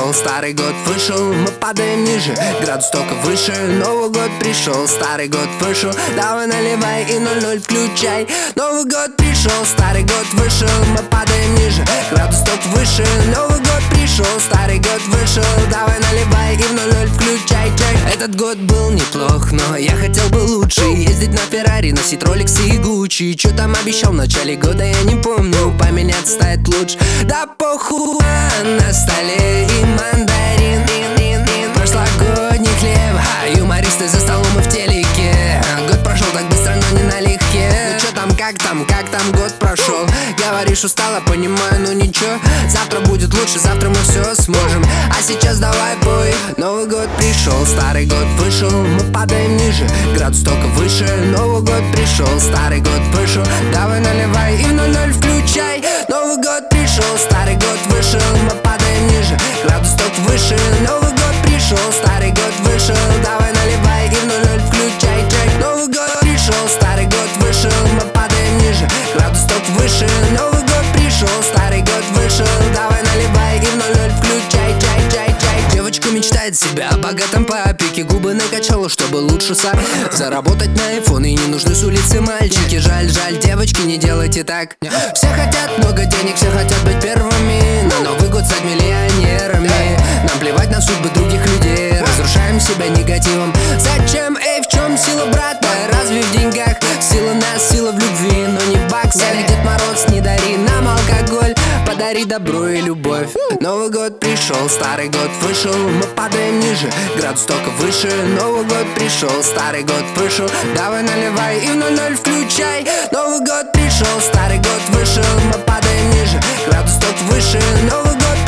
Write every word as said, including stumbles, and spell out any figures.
пришел, старый год вышел, мы падаем ниже, градус только выше. Новый год пришел, старый год вышел, давай наливай и ноль ноль включай. Новый год пришел, старый год вышел, мы падаем ниже, градус только выше. Новый год пришел, старый год вышел, давай наливай и в ноль ноль включай. Этот год был неплох, но я хотел бы лучше. Ездить на Феррари, носить Роликсы и Гуччи. Чё там обещал в начале года, я не помню. Поменяться стать лучше, да похуй. На столе и мандарин, прошлогодний хлеб, юмористы за столом и в телеке. Год прошел так быстро, но не налегке. Ну чё там, как там, как там год прошел? Говоришь устала, понимаю, но ничего. Завтра будет лучше, завтра мы все сможем. А сейчас давай пой. Новый год пришел, старый год вышел, мы падаем ниже, градус только выше. Новый год пришел, старый год вышел, давай наливай и в ноль ноль включай. Новый год пришел, старый год вышел, мы падаем ниже, градус только выше. Новый год пришел, старый год вышел, давай наливай и в ноль ноль включай. Новый год пришел, старый год вышел, мы падаем ниже, градус только выше. Новый год пришел, старый год вышел, давай наливай и в ноль ноль включай. Чай, чай, чай. Девочка мечтает себя о богатом папике, губы накачала, чтобы лучше сам заработать на айфон, и не нужны с улицы мальчики. Жаль, жаль, девочки, не делайте так. Все хотят много денег, все хотят быть первыми, на Новый год стать миллионерами. Нам плевать на судьбы других людей, разрушаем себя негативом. Зачем, эй, в чем сила, брата? Разве в деньгах? Сила нас, сила в любви, но не в баксах. Дед Мороз, не дари нам алкоголь, подари добро и любовь. Новый год пришел, старый год вышел, мы падаем ниже, градус только выше. Новый год пришел, старый год вышел, давай наливай и в ноль ноль включай. Новый год пришел, старый год вышел, мы падаем ниже, градус только выше. Новый год